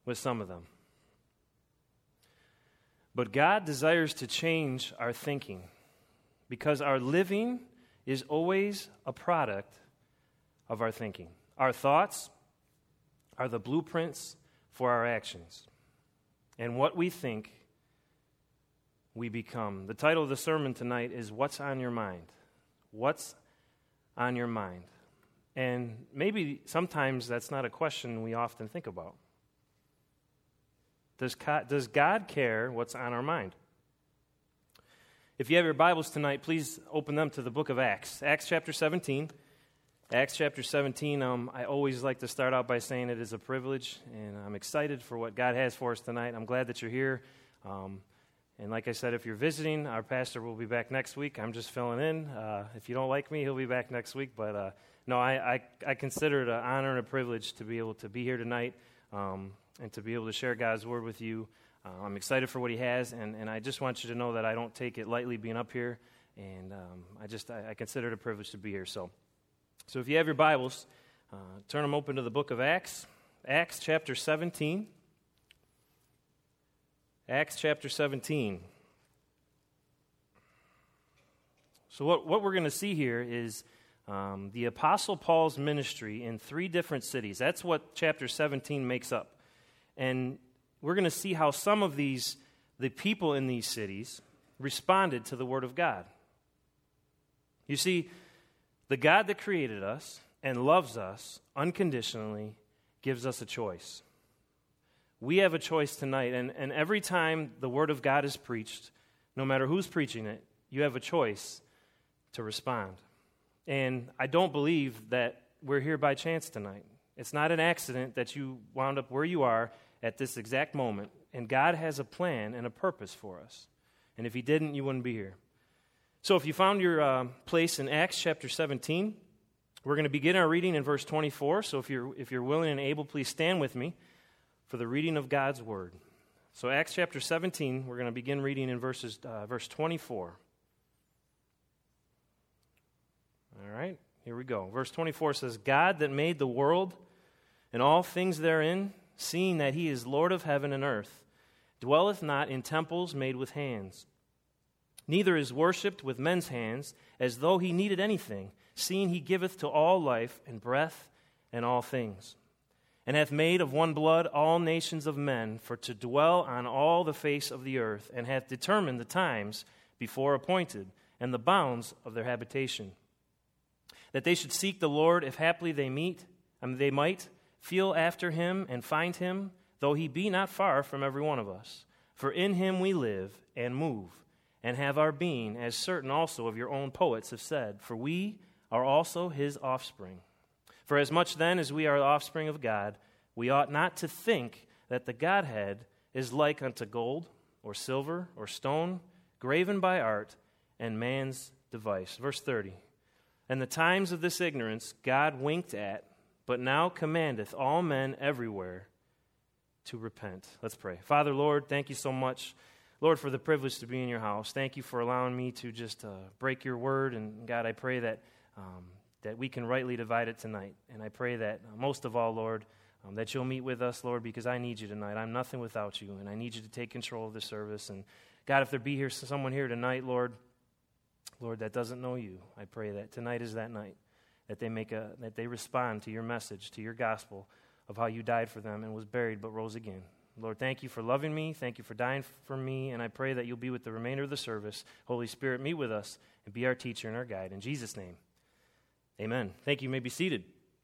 with some of them. But God desires to change our thinking because our living is always a product of our thinking. Our thoughts are the blueprints for our actions. And what we think, we become. The title of the sermon tonight is What's on Your Mind? What's on your mind? And maybe sometimes that's not a question we often think about. Does God care what's on our mind? If you have your Bibles tonight, please open them to the book of Acts. Acts chapter 17. Acts chapter 17, I always like to start out by saying it is a privilege, and I'm excited for what God has for us tonight. I'm glad that you're here. And like I said, if you're visiting, our pastor will be back next week. I'm just filling in. If you don't like me, he'll be back next week. But no, I consider it an honor and a privilege to be able to be here tonight and to be able to share God's word with you. I'm excited for what he has, and I just want you to know that I don't take it lightly being up here, and I consider it a privilege to be here. So if you have your Bibles, turn them open to the book of Acts, Acts chapter 17. Acts chapter 17. So what we're going to see here is the Apostle Paul's ministry in 3 different cities. That's what chapter 17 makes up. And we're going to see how some of the people in these cities responded to the Word of God. You see, the God that created us and loves us unconditionally gives us a choice. We have a choice tonight, and every time the Word of God is preached, no matter who's preaching it, you have a choice to respond. And I don't believe that we're here by chance tonight. It's not an accident that you wound up where you are at this exact moment, and God has a plan and a purpose for us. And if he didn't, you wouldn't be here. So if you found your place in Acts chapter 17, we're going to begin our reading in verse 24. So if you're willing and able, please stand with me for the reading of God's word. So Acts chapter 17, we're going to begin reading in verse 24. All right, here we go. Verse 24 says, God that made the world and all things therein, seeing that he is Lord of heaven and earth, dwelleth not in temples made with hands, neither is worshipped with men's hands, as though he needed anything, seeing he giveth to all life and breath and all things, and hath made of one blood all nations of men, for to dwell on all the face of the earth, and hath determined the times before appointed, and the bounds of their habitation, that they should seek the Lord, if haply they might feel after him and find him, though he be not far from every one of us. For in him we live and move and have our being, as certain also of your own poets have said, for we are also his offspring. For as much then as we are the offspring of God, we ought not to think that the Godhead is like unto gold or silver or stone, graven by art and man's device. Verse 30. And the times of this ignorance God winked at, but now commandeth all men everywhere to repent. Let's pray. Father, Lord, thank you so much, Lord, for the privilege to be in your house. Thank you for allowing me to just break your word. And God, I pray that we can rightly divide it tonight. And I pray that most of all, Lord, that you'll meet with us, Lord, because I need you tonight. I'm nothing without you, and I need you to take control of the service. And God, if there be someone here tonight, Lord, that doesn't know you, I pray that tonight is that night, that they respond to your message, to your gospel of how you died for them and was buried but rose again. Lord, thank you for loving me. Thank you for dying for me, and I pray that you'll be with the remainder of the service. Holy Spirit, meet with us and be our teacher and our guide. In Jesus' name, amen. Thank you. You may be seated.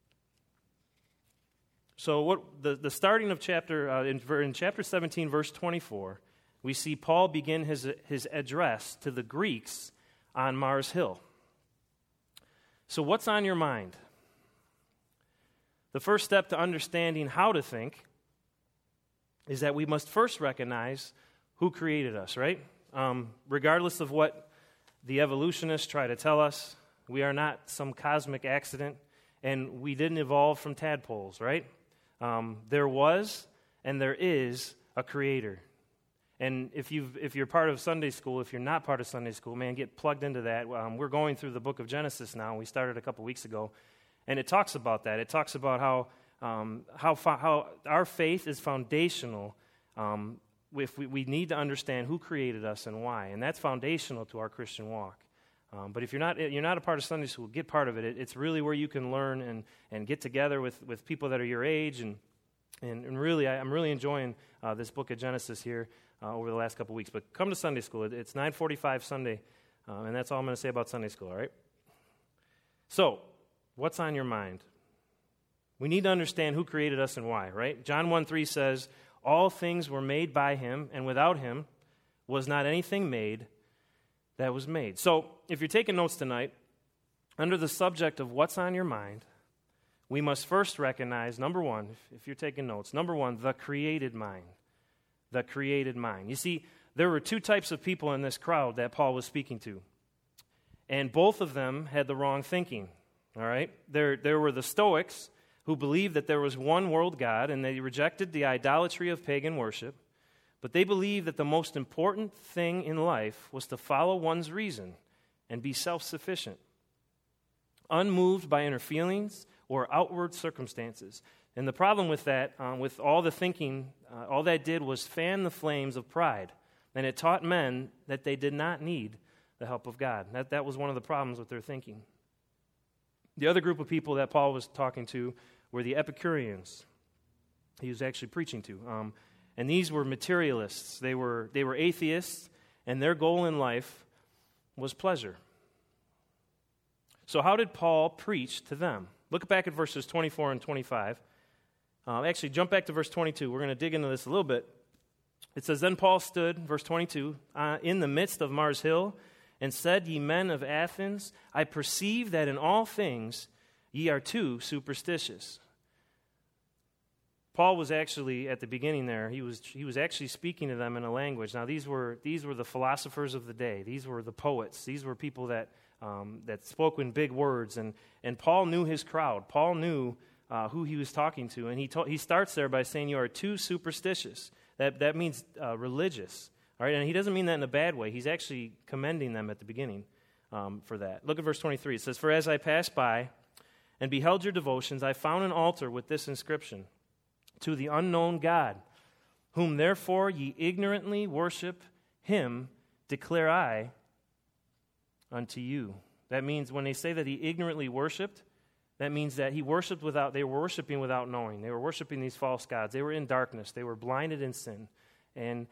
So the starting of in chapter 17, verse 24, we see Paul begin his address to the Greeks on Mars Hill. So what's on your mind? The first step to understanding how to think is that we must first recognize who created us, right? Regardless of what the evolutionists try to tell us, we are not some cosmic accident, and we didn't evolve from tadpoles, right? There was and there is a creator. And if you're part of Sunday school, if you're not part of Sunday school, man, get plugged into that. We're going through the book of Genesis now. We started a couple weeks ago. And it talks about that. It talks about how how our faith is foundational. If we need to understand who created us and why, and that's foundational to our Christian walk. But if you're not a part of Sunday school, get part of it. It's really where you can learn and get together with people that are your age, and really, I'm really enjoying this book of Genesis here over the last couple weeks. But come to Sunday school. It's 9:45 Sunday, and that's all I'm going to say about Sunday school, all right? So, what's on your mind? We need to understand who created us and why, right? John 1:3 says, all things were made by him, and without him was not anything made that was made. So, if you're taking notes tonight, under the subject of what's on your mind, we must first recognize, number one, if you're taking notes, number one, the created mind. The created mind. You see, there were two types of people in this crowd that Paul was speaking to, and both of them had the wrong thinking, all right? There were the Stoics, who believed that there was one world God, and they rejected the idolatry of pagan worship, but they believed that the most important thing in life was to follow one's reason and be self-sufficient, unmoved by inner feelings or outward circumstances. And the problem with that, with all the thinking, all that did was fan the flames of pride, and it taught men that they did not need the help of God. That was one of the problems with their thinking. The other group of people that Paul was talking to were the Epicureans. He was actually preaching to. And these were materialists. They were atheists, and their goal in life was pleasure. So how did Paul preach to them? Look back at verses 24 and 25. Actually, jump back to verse 22. We're going to dig into this a little bit. It says, then Paul stood, verse 22, in the midst of Mars Hill, and said, ye men of Athens, I perceive that in all things ye are too superstitious. Paul was actually, at the beginning there, he was actually speaking to them in a language. Now, these were the philosophers of the day. These were the poets. These were people that spoke in big words. And Paul knew his crowd. Paul knew who he was talking to. And he starts there by saying, you are too superstitious. That means religious. All right? And he doesn't mean that in a bad way. He's actually commending them at the beginning for that. Look at verse 23. It says, for as I passed by and beheld your devotions, I found an altar with this inscription, to the unknown God, whom therefore ye ignorantly worship, him declare I unto you. That means when they say that he ignorantly worshiped, that means that they were worshiping without knowing. They were worshiping these false gods. They were in darkness. They were blinded in sin. And,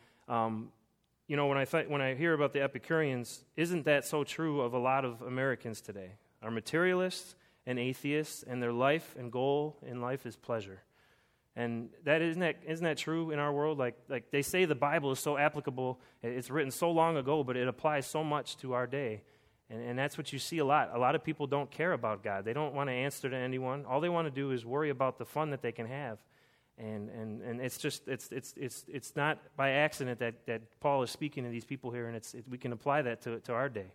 when I hear about the Epicureans, isn't that so true of a lot of Americans today? Are materialists and atheists, and their life and goal in life is pleasure. And isn't that true in our world? Like they say the Bible is so applicable, it's written so long ago, but it applies so much to our day. And that's what you see a lot. A lot of people don't care about God. They don't want to answer to anyone. All they want to do is worry about the fun that they can have. And it's not by accident that Paul is speaking to these people here, and we can apply that to our day.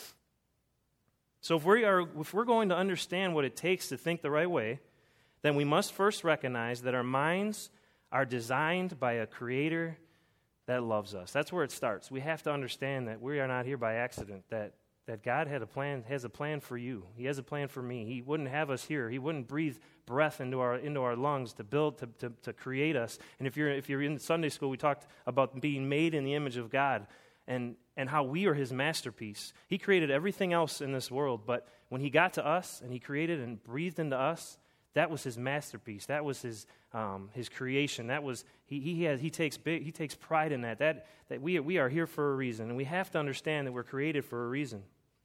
So if we're going to understand what it takes to think the right way, then we must first recognize that our minds are designed by a creator that loves us. That's where it starts. We have to understand that we are not here by accident, that God has a plan for you. He has a plan for me. He wouldn't have us here. He wouldn't breathe breath into our lungs to create us. And if you're in Sunday school, we talked about being made in the image of God and how we are his masterpiece. He created everything else in this world, but when he got to us and he created and breathed into us, that was his masterpiece. That was his creation. That was he takes pride in that. That we are here for a reason, and we have to understand that we're created for a reason.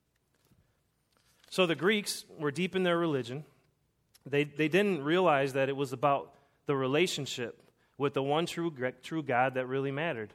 So the Greeks were deep in their religion. They didn't realize that it was about the relationship with the one true God that really mattered.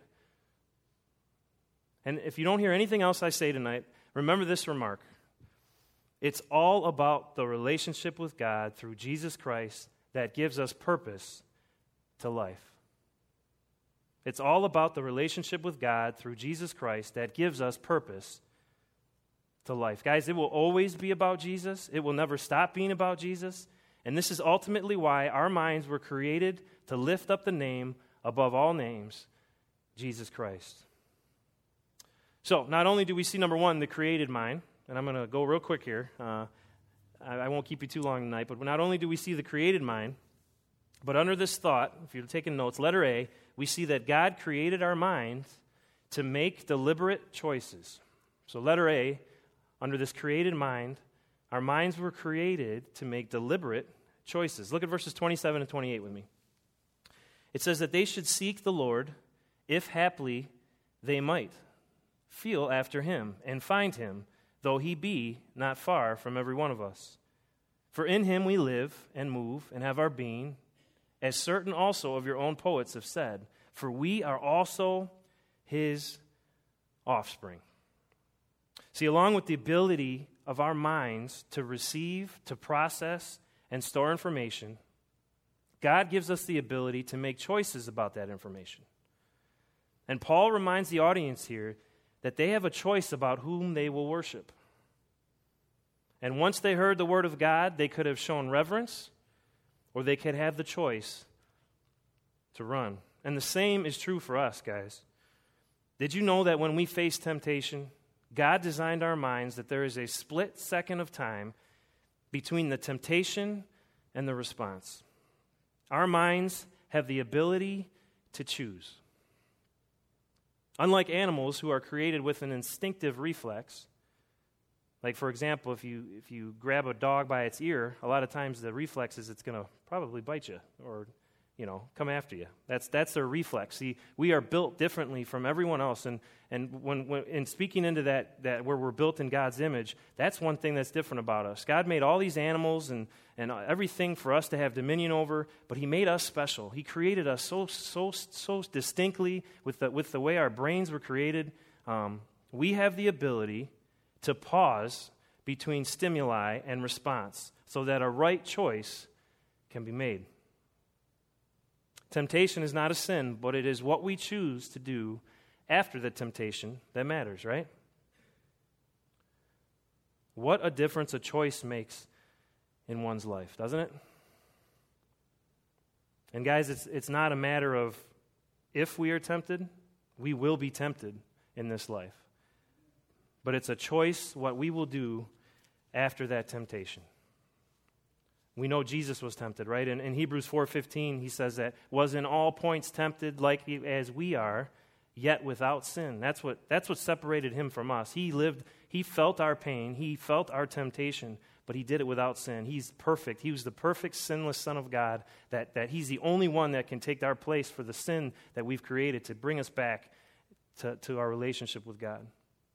And if you don't hear anything else I say tonight, remember this remark. It's all about the relationship with God through Jesus Christ that gives us purpose to life. It's all about the relationship with God through Jesus Christ that gives us purpose to life. Guys, it will always be about Jesus. It will never stop being about Jesus. And this is ultimately why our minds were created to lift up the name above all names, Jesus Christ. So, not only do we see, number one, the created mind, and I'm going to go real quick here. I won't keep you too long tonight, but not only do we see the created mind, But under this thought, if you're taking notes, letter A, we see that God created our minds to make deliberate choices. So letter A, under this created mind, our minds were created to make deliberate choices. Look at verses 27 and 28 with me. It says that they should seek the Lord, if haply they might, feel after him, and find him, though he be not far from every one of us. For in him we live and move and have our being, as certain also of your own poets have said, for we are also his offspring. See, along with the ability of our minds to receive, to process, and store information, God gives us the ability to make choices about that information. And Paul reminds the audience here that they have a choice about whom they will worship. And once they heard the word of God, they could have shown reverence, or they could have the choice to run. And the same is true for us, guys. Did you know that when we face temptation, God designed our minds that there is a split second of time between the temptation and the response? Our minds have the ability to choose. Unlike animals who are created with an instinctive reflex, like for example, if you grab a dog by its ear, a lot of times the reflex is it's going to probably bite you or come after you. That's their reflex. See, we are built differently from everyone else, and when in speaking into that where we're built in God's image, that's one thing that's different about us. God made all these animals and everything for us to have dominion over, but He made us special. He created us so distinctly with the way our brains were created. We have the ability to pause between stimuli and response, so that a right choice can be made. Temptation is not a sin, but it is what we choose to do after the temptation that matters, right? What a difference a choice makes in one's life, doesn't it? And guys, it's not a matter of if we are tempted, we will be tempted in this life. But it's a choice what we will do after that temptation. We know Jesus was tempted, right? In Hebrews 4:15, he says that was in all points tempted like as we are, yet without sin. That's what separated him from us. He felt our pain, he felt our temptation, but he did it without sin. He's perfect. He was the perfect, sinless Son of God, that he's the only one that can take our place for the sin that we've created to bring us back to our relationship with God.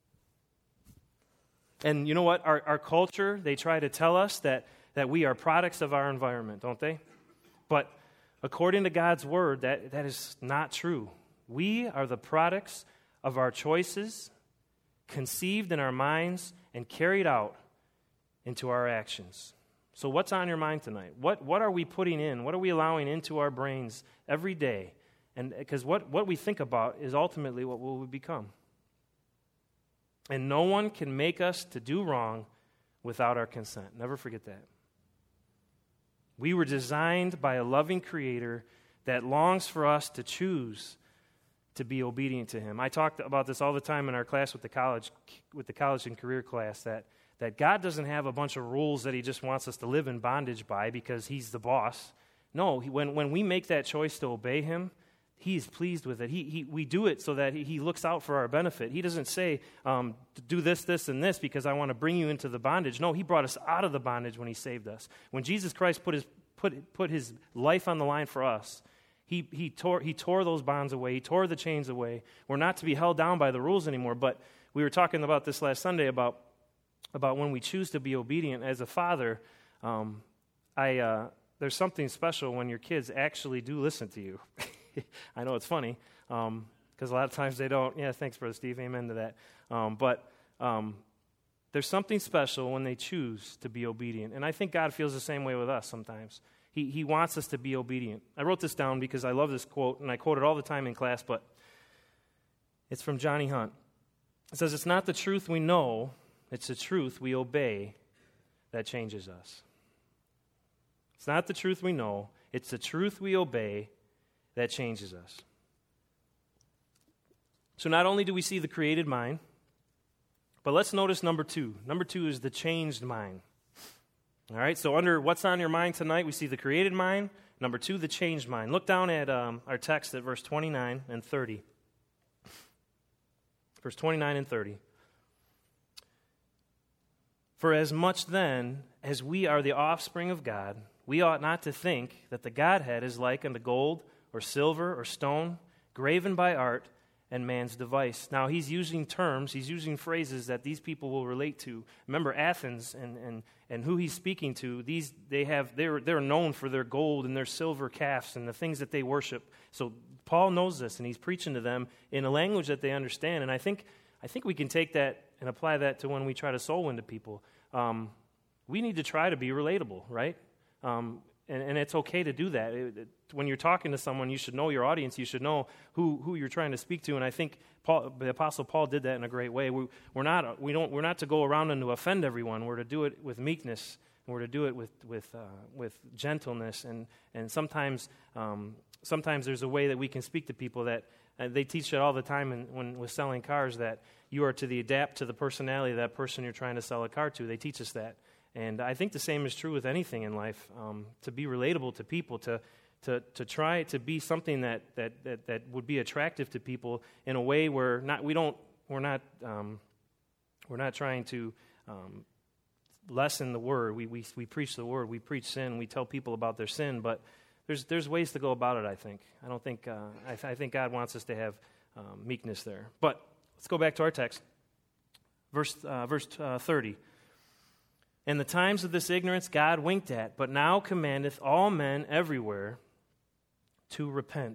And you know what? Our culture, they try to tell us that we are products of our environment, don't they? But according to God's word, that is not true. We are the products of our choices, conceived in our minds and carried out into our actions. So what's on your mind tonight? What are we putting in? What are we allowing into our brains every day? And because what we think about is ultimately what we will become. And no one can make us to do wrong without our consent. Never forget that. We were designed by a loving Creator that longs for us to choose to be obedient to Him. I talked about this all the time in our class with the college and career class, that God doesn't have a bunch of rules that He just wants us to live in bondage by because He's the boss. No, when we make that choice to obey Him, He's pleased with it. We do it so that He looks out for our benefit. He doesn't say, do this, this, and this because I want to bring you into the bondage. No, He brought us out of the bondage when He saved us. When Jesus Christ put His life on the line for us, He tore those bonds away. He tore the chains away. We're not to be held down by the rules anymore. But we were talking about this last Sunday about when we choose to be obedient. As a father, there's something special when your kids actually do listen to you. I know it's funny, because a lot of times they don't. Yeah, thanks, Brother Steve. Amen to that. But there's something special when they choose to be obedient. And I think God feels the same way with us sometimes. He wants us to be obedient. I wrote this down because I love this quote, and I quote it all the time in class, but it's from Johnny Hunt. It says, "It's not the truth we know, it's the truth we obey that changes us." It's not the truth we know, it's the truth we obey that changes us. So not only do we see the created mind, but let's notice number two. Number two is the changed mind. All right, so under what's on your mind tonight, we see the created mind. Number 2, the changed mind. Look down at our text at verse 29 and 30. Verse 29 and 30. For as much then as we are the offspring of God, we ought not to think that the Godhead is like unto gold or silver or stone, graven by art and man's device. Now he's using terms, he's using phrases that these people will relate to. Remember Athens and who he's speaking to, they're known for their gold and their silver calves and the things that they worship. So Paul knows this, and he's preaching to them in a language that they understand. And I think we can take that and apply that to when we try to soul win to people. We need to try to be relatable, right? And it's okay to do that. When you're talking to someone, you should know your audience. You should know who you're trying to speak to. And I think the Apostle Paul did that in a great way. We're not to go around and to offend everyone. We're to do it with meekness. And we're to do it with gentleness. And sometimes there's a way that we can speak to people that they teach it all the time when with selling cars, that you are to adapt to the personality of that person you're trying to sell a car to. They teach us that. And I think the same is true with anything in life, to be relatable to people, to try to be something that would be attractive to people in a way where we're not trying to lessen the word. We preach the word, we preach sin, we tell people about their sin, but there's ways to go about it. I think I think God wants us to have meekness there. But let's go back to our text, verse 30. And the times of this ignorance God winked at, but now commandeth all men everywhere to repent.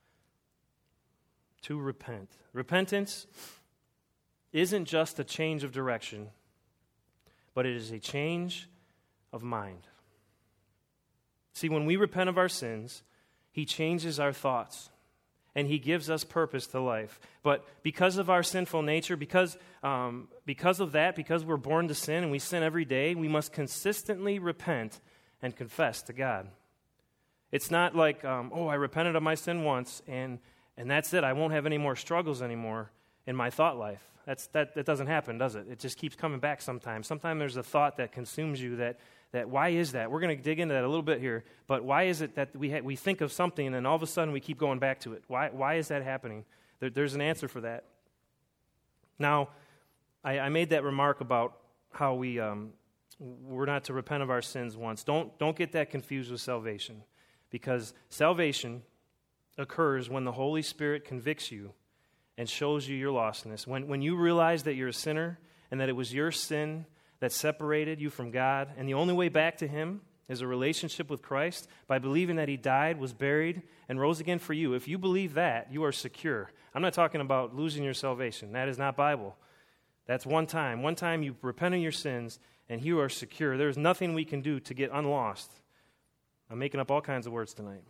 To repent. Repentance isn't just a change of direction, but it is a change of mind. See, when we repent of our sins, He changes our thoughts, and He gives us purpose to life. But because of our sinful nature, because of that, because we're born to sin and we sin every day, we must consistently repent and confess to God. It's not like, I repented of my sin once, and that's it. I won't have any more struggles anymore in my thought life. That doesn't happen, does it? It just keeps coming back sometimes. Sometimes there's a thought that consumes you that why is that? We're going to dig into that a little bit here, but why is it that we think of something and then all of a sudden we keep going back to it? Why is that happening? There's an answer for that. Now, I made that remark about how we're not to repent of our sins once. Don't get that confused with salvation, because salvation occurs when the Holy Spirit convicts you and shows you your lostness. When you realize that you're a sinner and that it was your sin that separated you from God, and the only way back to Him is a relationship with Christ by believing that He died, was buried, and rose again for you. If you believe that, you are secure. I'm not talking about losing your salvation. That is not Bible. That's one time. One time you repent of your sins, and you are secure. There's nothing we can do to get unlost. I'm making up all kinds of words tonight.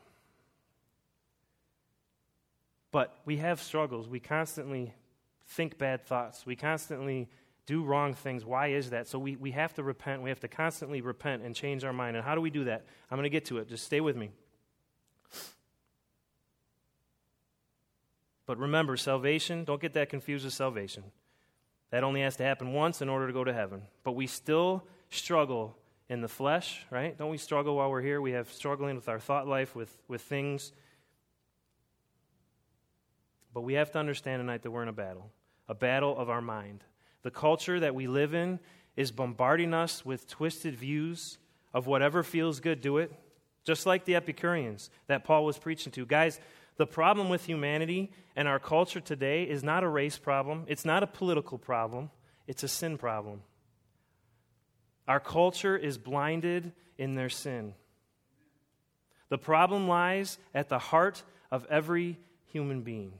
But we have struggles. We constantly think bad thoughts. We constantly do wrong things. Why is that? So we have to repent. We have to constantly repent and change our mind. And how do we do that? I'm going to get to it. Just stay with me. But remember, salvation, don't get that confused with salvation. That only has to happen once in order to go to heaven. But we still struggle in the flesh, right? Don't we struggle while we're here? We have struggling with our thought life, with things. But we have to understand tonight that we're in a battle of our mind. The culture that we live in is bombarding us with twisted views of whatever feels good, do it. Just like the Epicureans that Paul was preaching to. Guys, the problem with humanity and our culture today is not a race problem. It's not a political problem. It's a sin problem. Our culture is blinded in their sin. The problem lies at the heart of every human being.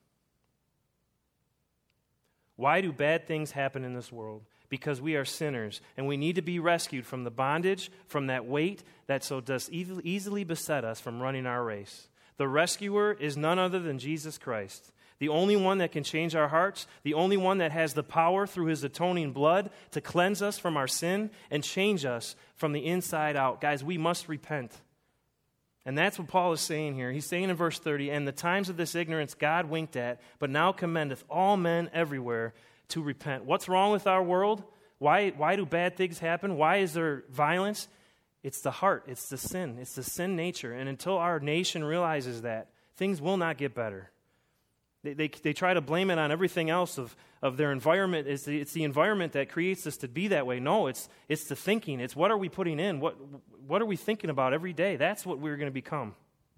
Why do bad things happen in this world? Because we are sinners, and we need to be rescued from the bondage, from that weight that so does easily beset us from running our race. The rescuer is none other than Jesus Christ, the only one that can change our hearts, the only one that has the power through His atoning blood to cleanse us from our sin and change us from the inside out. Guys, we must repent. And that's what Paul is saying here. He's saying in verse 30, and the times of this ignorance God winked at, but now commendeth all men everywhere to repent. What's wrong with our world? Why do bad things happen? Why is there violence? It's the heart. It's the sin. It's the sin nature. And until our nation realizes that, things will not get better. They try to blame it on everything else of their environment. It's the environment that creates us to be that way. No, it's the thinking. It's what are we putting in? What are we thinking about every day? That's what we're going to become.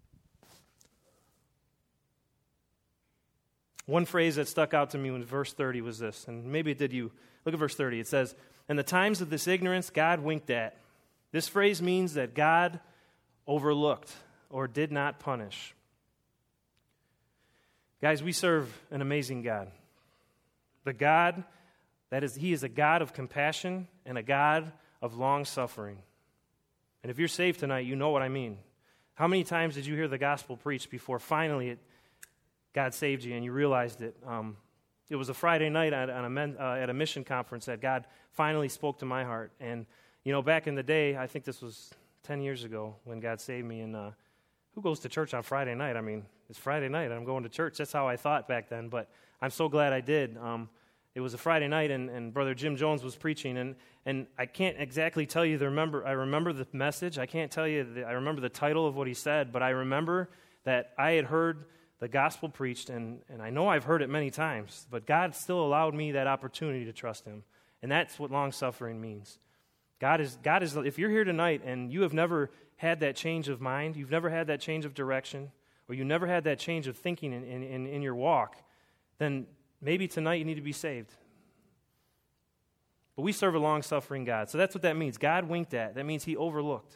One phrase that stuck out to me in verse 30 was this, and maybe it did you. Look at verse 30. It says, "In the times of this ignorance, God winked at." This phrase means that God overlooked or did not punish. Guys, we serve an amazing God. The God He is a God of compassion and a God of long suffering. And if you're saved tonight, you know what I mean. How many times did you hear the gospel preached before finally God saved you and you realized it? It was a Friday night at a mission conference that God finally spoke to my heart. And, back in the day, I think this was 10 years ago when God saved me. And who goes to church on Friday night? I mean, it's Friday night. I'm going to church. That's how I thought back then. But I'm so glad I did. It was a Friday night, and Brother Jim Jones was preaching. And I can't exactly tell you I remember the message. I can't tell you I remember the title of what he said. But I remember that I had heard the gospel preached, and I know I've heard it many times, but God still allowed me that opportunity to trust him. And that's what long-suffering means. God is. If you're here tonight and you have never had that change of mind, you've never had that change of direction, or you never had that change of thinking in your walk, then maybe tonight you need to be saved. But we serve a long-suffering God. So that's what that means. God winked at. That means he overlooked.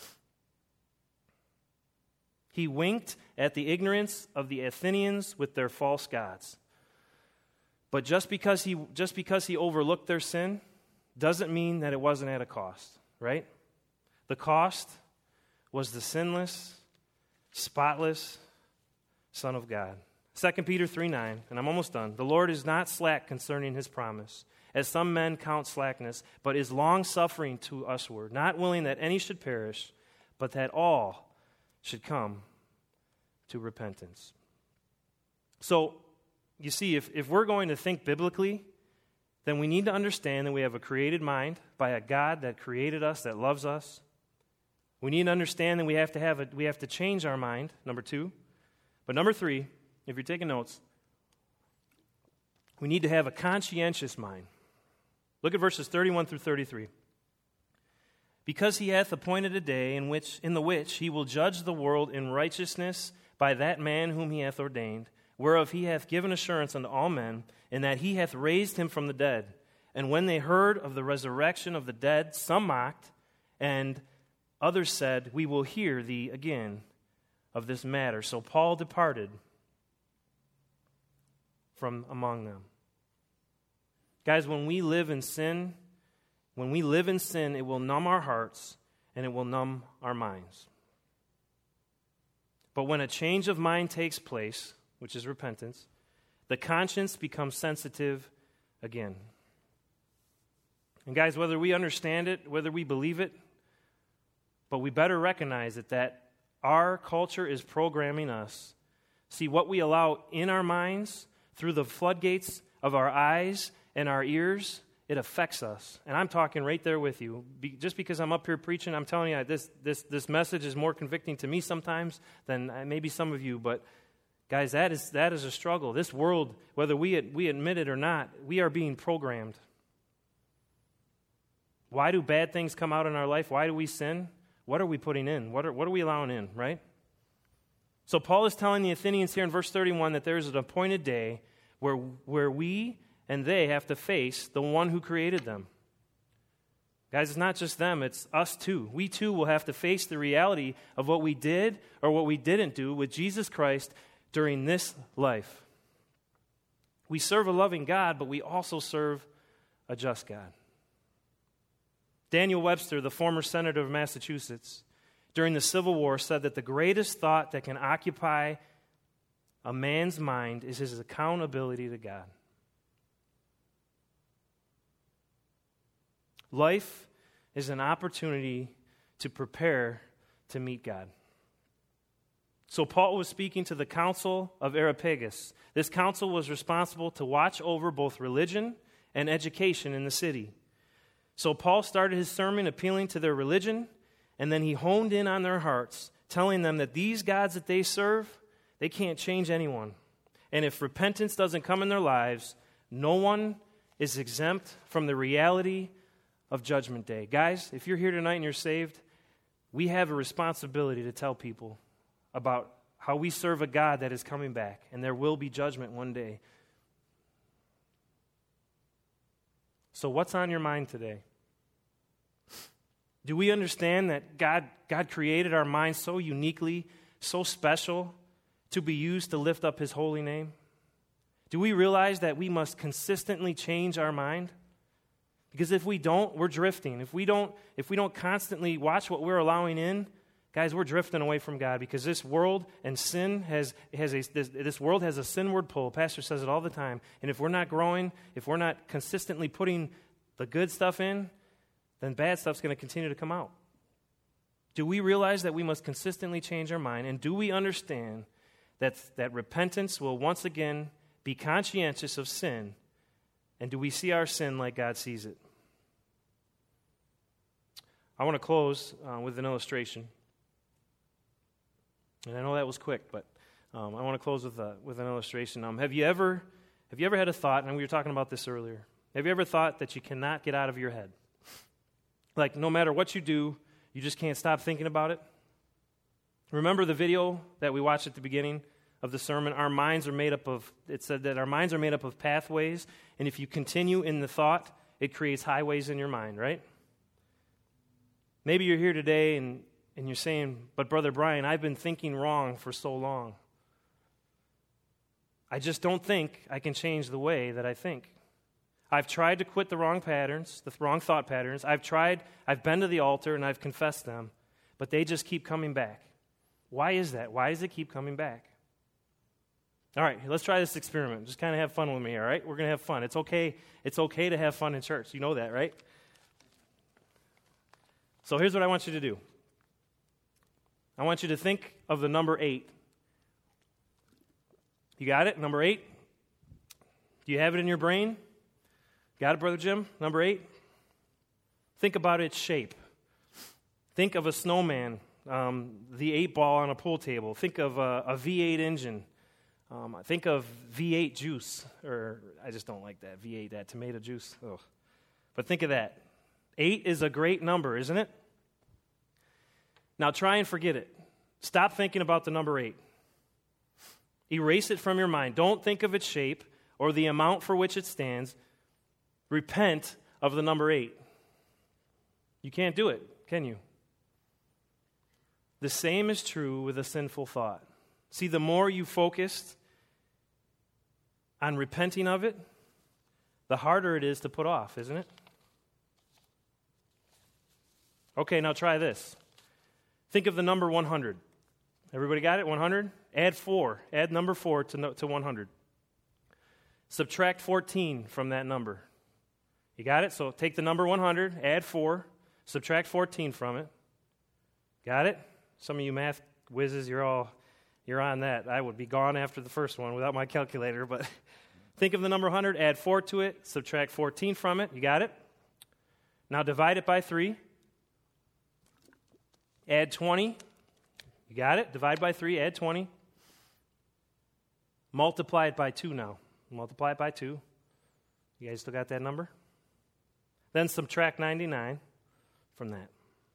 He winked at the ignorance of the Athenians with their false gods. But just because he overlooked their sin doesn't mean that it wasn't at a cost, right? The cost was the sinless, spotless Son of God. 2 Peter 3:9, and I'm almost done. "The Lord is not slack concerning his promise, as some men count slackness, but is long-suffering to usward, not willing that any should perish, but that all should come to repentance." So, you see, if we're going to think biblically, then we need to understand that we have a created mind by a God that created us, that loves us. We need to understand that we have to change our mind, number 2. But number 3, if you're taking notes, we need to have a conscientious mind. Look at verses 31 through 33. "Because he hath appointed a day in the which he will judge the world in righteousness by that man whom he hath ordained, whereof he hath given assurance unto all men, and that he hath raised him from the dead. And when they heard of the resurrection of the dead, some mocked, and others said, We will hear thee again of this matter. So Paul departed from among them." Guys, when we live in sin, it will numb our hearts and it will numb our minds. But when a change of mind takes place, which is repentance, the conscience becomes sensitive again. And guys, whether we understand it, whether we believe it, but we better recognize that our culture is programming us. See, what we allow in our minds through the floodgates of our eyes and our ears, it affects us. And I'm talking right there with you. Just because I'm up here preaching, I'm telling you, this message is more convicting to me sometimes than maybe some of you. But guys, that is a struggle. This world, whether we admit it or not, we are being programmed. Why do bad things come out in our life? Why do we sin? What are we putting in? What are we allowing in, right? So Paul is telling the Athenians here in verse 31 that there is an appointed day where we and they have to face the one who created them. Guys, it's not just them, it's us too. We too will have to face the reality of what we did or what we didn't do with Jesus Christ during this life. We serve a loving God, but we also serve a just God. Daniel Webster, the former senator of Massachusetts, during the Civil War said that the greatest thought that can occupy a man's mind is his accountability to God. Life is an opportunity to prepare to meet God. So Paul was speaking to the council of Areopagus. This council was responsible to watch over both religion and education in the city. So Paul started his sermon appealing to their religion And then he honed in on their hearts, telling them that these gods that they serve, they can't change anyone. And if repentance doesn't come in their lives, no one is exempt from the reality of Judgment Day. Guys, if you're here tonight and you're saved, we have a responsibility to tell people about how we serve a God that is coming back, and there will be judgment one day. So what's on your mind today? Do we understand that God created our minds so uniquely, so special, to be used to lift up his holy name? Do we realize that we must consistently change our mind? Because if we don't, we're drifting. If we don't constantly watch what we're allowing in, guys, we're drifting away from God, because this world and sin this world has a sinward pull. Pastor says it all the time. And if we're not growing, if we're not consistently putting the good stuff in, then bad stuff's going to continue to come out. Do we realize that we must consistently change our mind? And do we understand that repentance will once again be conscientious of sin? And do we see our sin like God sees it? I want to close with an illustration. And I know that was quick, but I want to close with an illustration. Have you ever had a thought, and we were talking about this earlier, have you ever thought that you cannot get out of your head? Like, no matter what you do, you just can't stop thinking about it? Remember the video that we watched at the beginning of the sermon? It said that our minds are made up of pathways, and if you continue in the thought, it creates highways in your mind, right? Maybe you're here today and you're saying, but Brother Brian, I've been thinking wrong for so long. I just don't think I can change the way that I think. I've tried to quit the wrong patterns, the wrong thought patterns. I've been to the altar and I've confessed them, but they just keep coming back. Why is that? Why does it keep coming back? All right, let's try this experiment. Just kind of have fun with me, all right? We're going to have fun. It's okay to have fun in church. You know that, right? So here's what I want you to do. I want you to think of the number 8. You got it? Number 8? Do you have it in your brain? Got it, Brother Jim? Number 8? Think about its shape. Think of a snowman, the 8-ball on a pool table. Think of a V8 engine. Think of V8 juice, or I just don't like that, V8, that tomato juice. Ugh. But think of that. 8 is a great number, isn't it? Now try and forget it. Stop thinking about the number 8. Erase it from your mind. Don't think of its shape or the amount for which it stands. Repent of the number 8. You can't do it, can you? The same is true with a sinful thought. See, the more you focused on repenting of it, the harder it is to put off, isn't it? Okay, now try this. Think of the number 100. Everybody got it? 100? Add 4. Add number 4 to 100. Subtract 14 from that number. You got it? So take the number 100, add 4, subtract 14 from it. Got it? Some of you math whizzes, you're on that. I would be gone after the first one without my calculator, but think of the number 100, add 4 to it, subtract 14 from it. You got it? Now divide it by 3. Add 20. You got it? Divide by 3, add 20. Multiply it by 2 now. Multiply it by 2. You guys still got that number? Then subtract 99 from that.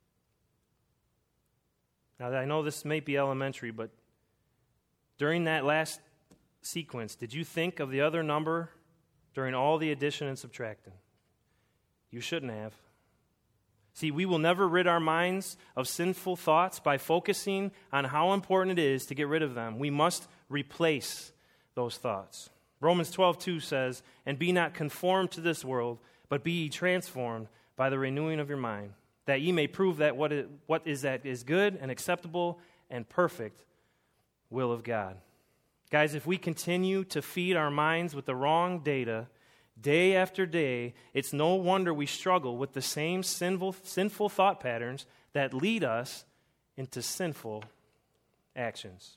Now, I know this may be elementary, but during that last sequence, did you think of the other number during all the addition and subtracting? You shouldn't have. See, we will never rid our minds of sinful thoughts by focusing on how important it is to get rid of them. We must replace those thoughts. Romans 12:2 says, "And be not conformed to this world, but be ye transformed by the renewing of your mind, that ye may prove that what is good and acceptable and perfect will of God." Guys, if we continue to feed our minds with the wrong data day after day, it's no wonder we struggle with the same sinful thought patterns that lead us into sinful actions.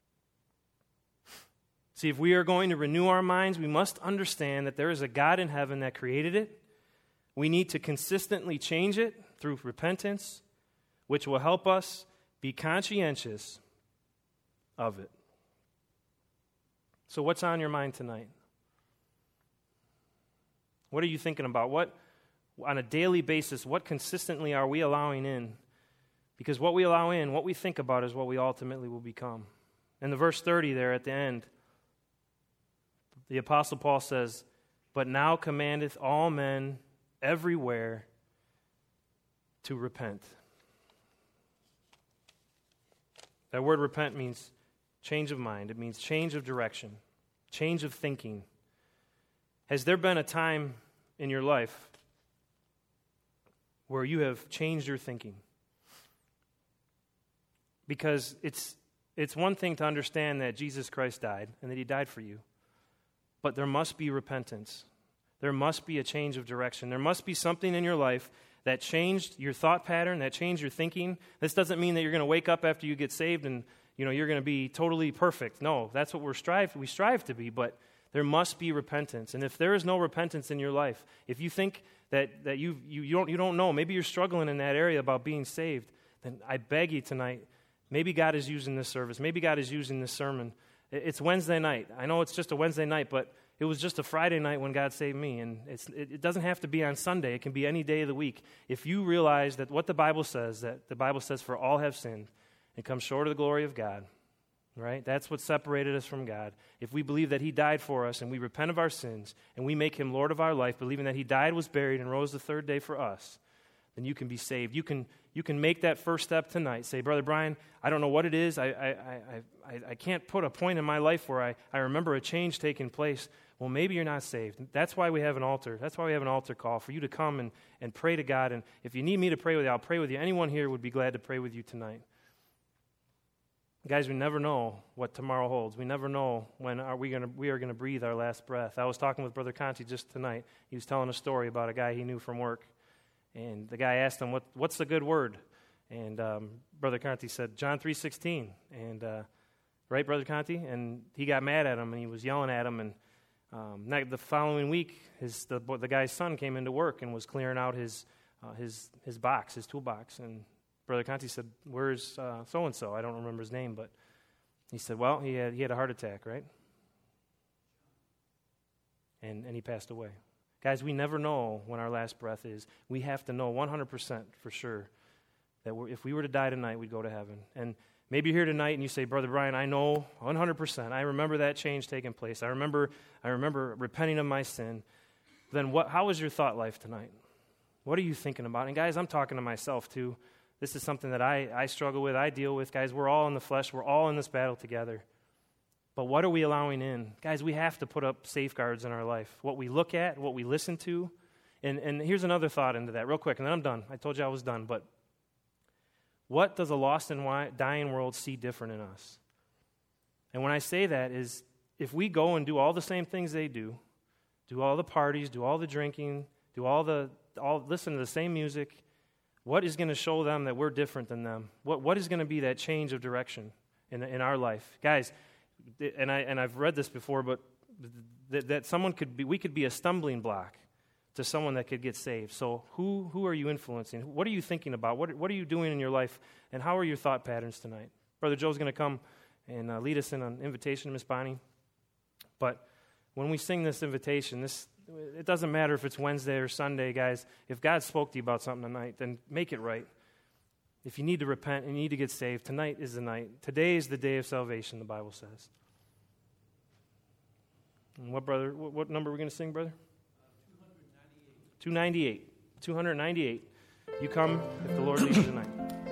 See, if we are going to renew our minds, we must understand that there is a God in heaven that created it. We need to consistently change it through repentance. which will help us be conscientious of it. So what's on your mind tonight? What are you thinking about? What, on a daily basis, what consistently are we allowing in? Because what we allow in, what we think about is what we ultimately will become. In the verse 30 there at the end, the Apostle Paul says, "But now commandeth all men everywhere to repent." That word repent means change of mind. It means change of direction, change of thinking. Has there been a time in your life where you have changed your thinking? Because it's one thing to understand that Jesus Christ died and that he died for you, but there must be repentance. There must be a change of direction. There must be something in your life that changed your thought pattern, that changed your thinking. This doesn't mean that you're going to wake up after you get saved and you're going to be totally perfect. No, that's what we strive to be, but there must be repentance. And if there is no repentance in your life, if you think that you don't know, maybe you're struggling in that area about being saved, then I beg you tonight, maybe God is using this service. Maybe God is using this sermon. It's Wednesday night. I know it's just a Wednesday night, but it was just a Friday night when God saved me. And it doesn't have to be on Sunday. It can be any day of the week. If you realize that what the Bible says, that the Bible says for all have sinned and come short of the glory of God, right? That's what separated us from God. If we believe that he died for us and we repent of our sins and we make him Lord of our life, believing that he died, was buried, and rose the third day for us, then you can be saved. You can make that first step tonight. Say, Brother Brian, I don't know what it is. I can't put a point in my life where I remember a change taking place. Well, maybe you're not saved. That's why we have an altar. That's why we have an altar call, for you to come and pray to God. And if you need me to pray with you, I'll pray with you. Anyone here would be glad to pray with you tonight. Guys, we never know what tomorrow holds. We never know when we are going to breathe our last breath. I was talking with Brother Conti just tonight. He was telling a story about a guy he knew from work. And the guy asked him, what's the good word? And Brother Conti said, John 3:16. And right, Brother Conti? And he got mad at him, and he was yelling at him. And the following week, the guy's son came into work and was clearing out his box, his toolbox. And Brother Conti said, "Where's so-and-so?" I don't remember his name, but he said, well, he had a heart attack, right? And he passed away. Guys, we never know when our last breath is. We have to know 100% for sure that if we were to die tonight, we'd go to heaven. And maybe you're here tonight and you say, Brother Brian, I know 100%. I remember that change taking place. I remember repenting of my sin. Then how is your thought life tonight? What are you thinking about? And guys, I'm talking to myself too. This is something that I struggle with, I deal with. Guys, we're all in the flesh. We're all in this battle together. But what are we allowing in? Guys, we have to put up safeguards in our life. What we look at, what we listen to. And here's another thought into that real quick, and then I'm done. I told you I was done. But what does a lost and dying world see different in us? And when I say that is, if we go and do all the same things they do all the parties, do all the drinking, listen to the same music, what is going to show them that we're different than them? What is going to be that change of direction in our life? Guys, and I've read this before, but that we could be a stumbling block to someone that could get saved. So who are you influencing? What are you thinking about? What are you doing in your life? And how are your thought patterns tonight? Brother Joe's going to come and lead us in an invitation to Miss Bonnie. But when we sing this invitation, it doesn't matter if it's Wednesday or Sunday, guys. If God spoke to you about something tonight, then make it right. If you need to repent and you need to get saved, tonight is the night. Today is the day of salvation, the Bible says. And what number are we going to sing, brother? 298. 298. You come if the Lord leads you tonight.